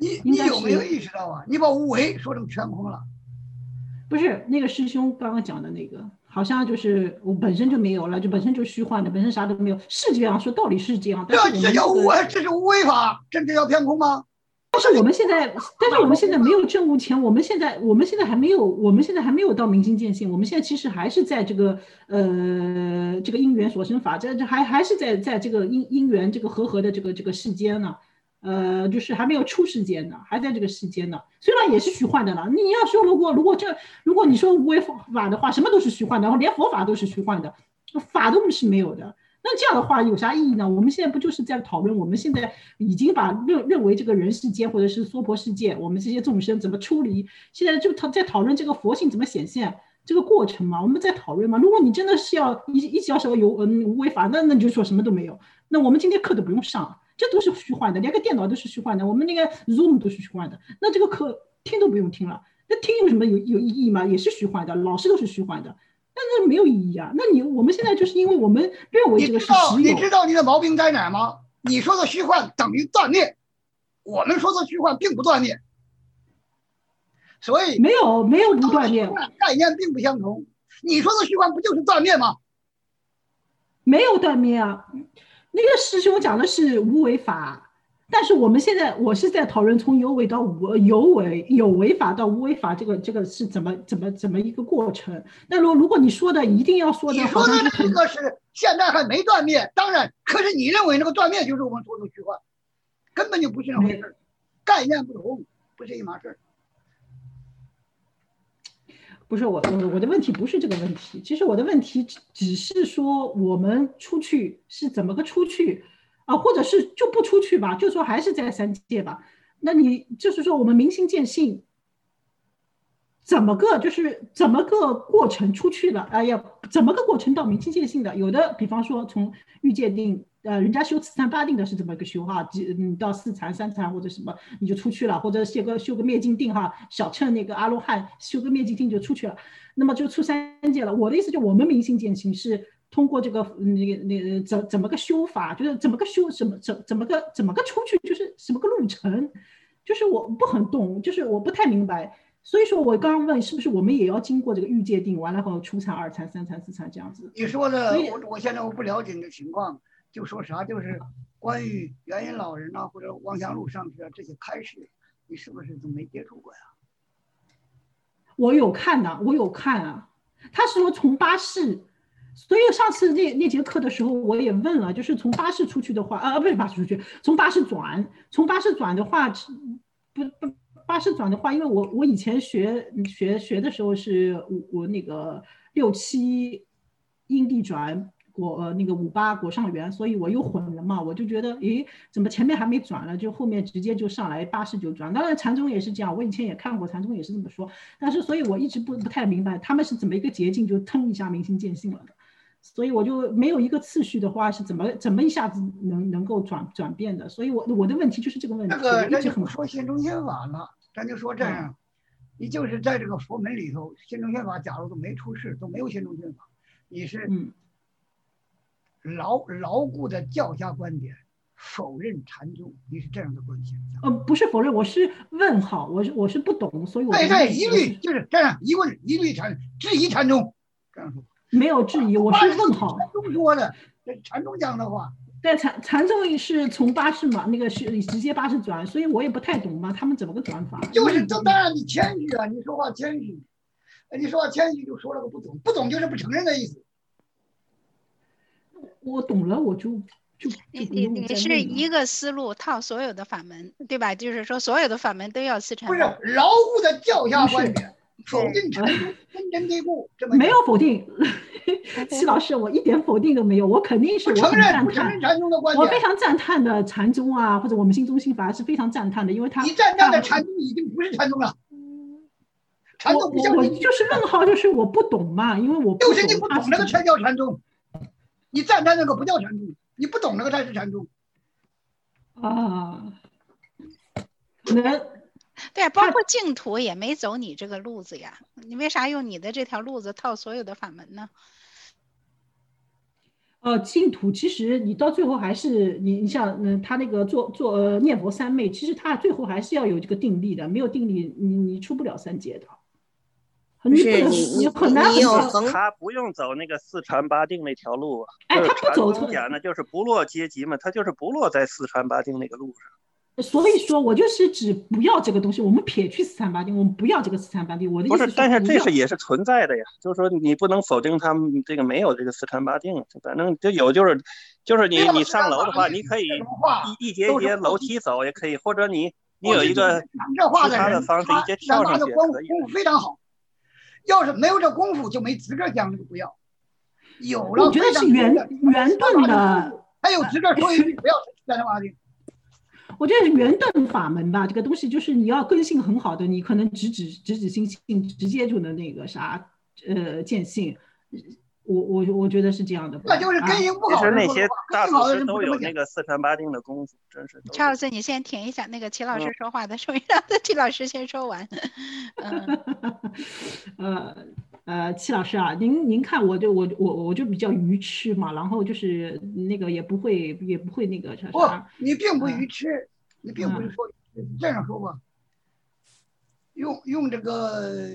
你有没有意识到啊？你把无为说成全空了。 不是那个师兄刚刚讲的那个，好像就是我本身就没有了，就本身就虚幻的，本身啥都没有，是这样说，道理是这样，但是我们这叫无为，这是无为法，这叫偏空吗？ 但是我们现在没有证悟前，我们现在还没有到明心见性，我们现在其实还是在这个这个因缘所生法，这还是在这个因缘这个和的这个世间呢。就是还没有出世间呢，还在这个世间呢。虽然也是虚幻的了，你要说如果你说无为法的话，什么都是虚幻的，然后连佛法都是虚幻的，法都是没有的。那这样的话有啥意义呢？我们现在不就是在讨论我们现在已经把认为这个人世间或者是娑婆世界，我们这些众生怎么出离？现在就在讨论这个佛性怎么显现这个过程嘛？我们在讨论嘛？如果你真的是要一直要说有无为法，那你就说什么都没有。那我们今天课都不用上。这都是虚幻的，连个电脑都是虚幻的，我们那个 Zoom 都是虚幻的，那这个课听都不用听了，那听有什么有意义吗？也是虚幻的，老师都是虚幻的，那没有意义啊。那我们现在就是因为我们认为这个是实有， 你知道你的毛病在哪吗？你说的虚幻等于断灭，我们说的虚幻并不断灭，所以没有不断灭， 概念并不相同。你说的虚幻不就是断灭吗？ 没有断灭啊。那个师兄讲的是无为法，但是我是在讨论从有为到有为法到无为法，这个是怎么一个过程。那如果你说的一定要说的， 你说的这个是现在还没断灭，当然，可是你认为那个断灭就是我们说的虚幻，根本就不是那回事，概念不同，不是一码事。 不是我的问题不是这个问题，其实我的问题只是说我们出去是怎么个出去啊，或者是就不出去吧，就说还是在三界吧。那你就是说我们明心见性，怎么个过程出去了？哎呀，怎么个过程到明心见性的？有的比方说从欲界定。人家修四禅八定的是这么个修哈，你到四禅三禅或者什么你就出去了，或者修个灭尽定哈，小乘那个阿罗汉修个灭尽定就出去了，那么就出三界了。我的意思就我们明心见性是通过这个怎么个修法，就是怎么个修怎么个出去，就是什么个路程，就是我不很懂，就是我不太明白。所以说我刚刚问是不是我们也要经过这个欲界定，完了后初禅、二禅、三禅、四禅这样子？ 你说的我现在我不了解你的情况。就说啥，就是关于元音老人啊，或者望乡路上去啊这些开示，你是不是都没接触过呀？ 我有看呐，我有看啊。他是说从巴士，所以上次那节课的时候我也问了，就是从巴士出去的话，不是巴士出去，从巴士转的话，不巴士转的话，因为我以前学的时候是我那个67因地转。那个58果上缘，所以我又混了嘛，我就觉得，诶，怎么前面还没转了，就后面直接就上来89转。当然禅宗也是这样，我以前也看过禅宗也是这么说，但是所以我一直不太明白他们是怎么一个捷径就腾一下明心见性了的，所以我就没有一个次序的话是怎么一下子能够转变的，所以我的问题就是这个问题。 这就不说心中心法了，咱就说这样，你就是在这个佛门里头，心中心法假如都没出世，都没有心中心法，你是牢固的教家观点，否认禅宗，你是这样的观点？ 不是否认，我是问号，我是不懂，所以我对一律就是这样，一律质疑禅宗，这样说没有质疑，我是问号。 禅宗说的，这禅宗讲的话。 对，禅宗是从巴士嘛，那个是直接巴士转，所以我也不太懂嘛，他们怎么个转法？ 就是这当然你谦虚啊，你说话谦虚，你说话谦虚就说了个不懂，不懂就是不承认的意思。 我懂了，我就你是一个思路套所有的法门，对吧？就是说所有的法门都要四禅。 不是牢固的教下观点，否定禅宗根深蒂固。 没有否定，戚老师，我一点否定都没有，我肯定是我很赞叹禅宗的观点， 我非常赞叹的禅宗啊，或者我们心中心法是非常赞叹的，因为他你赞叹的禅宗已经不是禅宗了。禅宗不像我就是问号，就是我不懂嘛，因为我不懂， 就是你不懂那个才叫禅宗，你赞叹那个不叫禅宗，你不懂那个才是禅宗啊。 对啊，包括净土也没走你这个路子呀，你为啥用你的这条路子套所有的法门呢？ 净土其实你到最后还是你像他那个做念佛三昧，其实他最后还是要有这个定力的，没有定力你出不了三界的。 不是你很难有他不用走那个四禅八定那条路啊。 哎，他不走传统讲的就是不落阶级嘛，他就是不落在四禅八定那个路上。 所以说我就是指不要这个东西，我们撇去四禅八定，我们不要这个四禅八定。我的意思不是，但是这也是存在的呀，就是说你不能否定他们这个没有这个四禅八定，反正就有就是你上楼的话，你可以一节一节楼梯走也可以，或者你有一个其他的方式一节跳上去也可以。 功夫非常好，要是没有这功夫就没资格讲这个不要。有了， 我觉得是圆顿的， 还有资格说一句不要四禅八定。 我觉得是圆顿法门吧，这个东西就是你要根性很好的，你可能直指心性，直接就能那个啥见性。我觉得是这样的。 那就是根性不好的。 其实那些大祖师都有那个四禅八定的功夫，真是。 赵老师，你先停一下，那个齐老师说话的时候，让齐老师先说完。 齐老师啊，您看我就比较愚痴嘛，然后就是那个也不会那个啥。 不，你并不愚痴，你并不是说这样说吧，用这个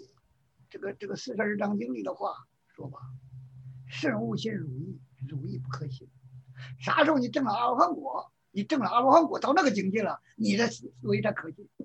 42章经里的话说吧，慎勿信汝意，汝意不可信。啥时候你证了阿罗汉果，你证了阿罗汉果到那个境界了，你的思维才可信。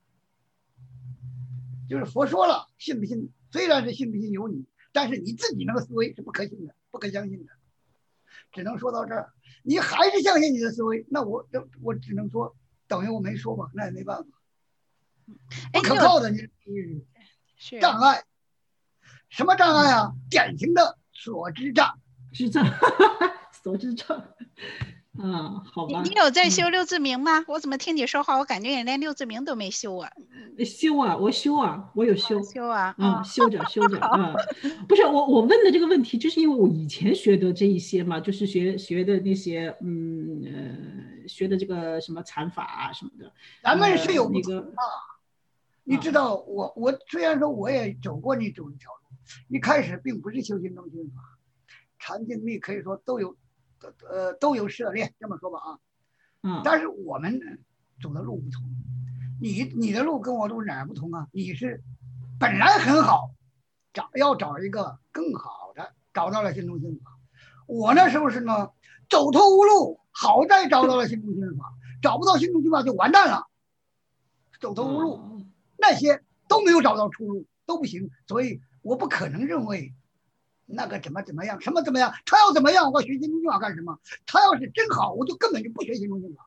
就是佛说了，信不信？虽然是信不信由你，但是你自己那个思维是不可信的，不可相信的。只能说到这儿，你还是相信你的思维，那我只能说等于我没说吧，那也没办法。不可靠的是障碍，什么障碍啊？典型的所知障， 所知障。好吧。 你有在修六字明吗？我怎么听你说话，我感觉你连六字明都没修啊？ 修啊，我修啊，我有修。 修啊， 修着。不是我问的这个问题，就是因为我以前学的这一些嘛，就是学的那些学的这个什么禅法啊什么的。 咱们是有那个你知道我虽然说我也走过那种一条路，一开始并不是修行中心法，禅定密可以说都有涉猎，这么说吧但是我们走的路不同，你的路跟我路哪儿不同啊？你是本来很好，要找一个更好的，找到了心中心法。我那时候是呢走投无路，好在找到了心中心法，找不到心中心法就完蛋了，走投无路，那些都没有找到出路，都不行。所以我不可能认为那个怎么样，什么怎么样，他要怎么样，我学心中心法干什么？他要是真好，我就根本就不学心中心法。